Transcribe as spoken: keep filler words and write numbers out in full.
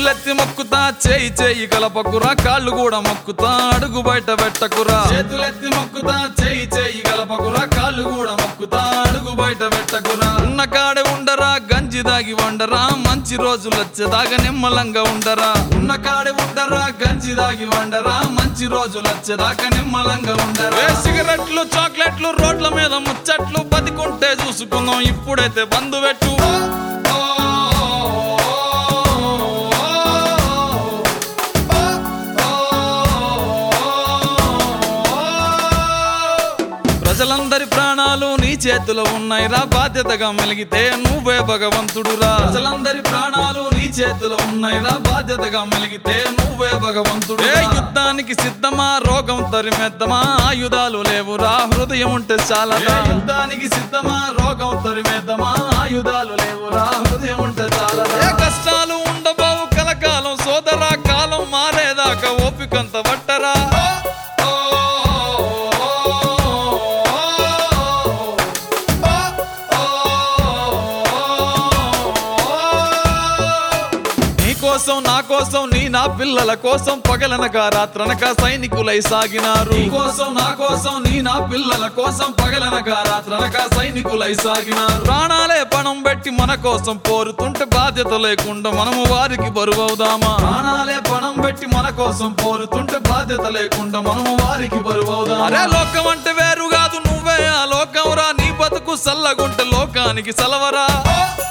చేతులెత్తి మొక్కుతా చేయి చేయి కలపకురా కాళ్ళు కూడా మొక్కుతా అడుగు బయట పెట్టకురా చేతులెత్తి మొక్కుతా చేయి చేయి కలపకురా కాళ్ళు కూడా మొక్కుతా అడుగు బయట పెట్టకురా ఉన్న కాడే ఉండరా గంజి దాగి వండరా మంచి రోజులు వచ్చేదాకా నిమ్మలంగా ఉండరా ఉన్న కాడే ఉండరా గంజి దాగి వండరా మంచి రోజులు వచ్చేదాకా నిమ్మలంగా ఉండరా సిగరెట్లు చాక్లెట్లు రోడ్ల మీద ముచ్చట్లు బతికుంటే చూసుకుందాం ఇప్పుడైతే బంధు పెట్టు ప్రజలందరి ప్రాణాలు నీ చేతిలో ఉన్నాయిరా బాధ్యతగా మెలిగితే నువ్వే భగవంతుడురా ప్రజలందరి ప్రాణాలు నీ చేతిలో ఉన్నాయిరా బాధ్యతగా మెలిగితే నువ్వే భగవంతుడు యుద్ధానికి సిద్ధమా రోగం తరిమేద్దామా ఆయుధాలు లేవురా హృదయం ఉంటే చాలా యుద్ధానికి సిద్ధమా రోగం తరిమేద్దామా ఆయుధాలు లేవురా హృదయం ఉంటే చాలా కష్టాలు ఉండబోవు కలకాలం సోదరా కాలం మారేదాకా ఓపికంత పట్టరా కోసం నా కోసం నీ నా పిల్లల కోసం పగలనక రాత్రనక సైనికులై సాగినారు నీ కోసం నా కోసం నీ నా పిల్లల కోసం పగలనక రాత్రనక సైనికులై సాగినారు ప్రాణాలే పణం పెట్టి మన కోసం పోరుతుంటే బాధ్యత లేకుండా మనము వారికి బరువవుదామా ప్రాణాలే పణం పెట్టి మన కోసం పోరుతుంటే బాధ్యత లేకుండా మనము వారికి బరువవుదామా అరే లోకం అంటే వేరు కాదు నువ్వే ఆ లోకం రా నీ బతుకు సల్లగుంటే లోకానికి సలవరా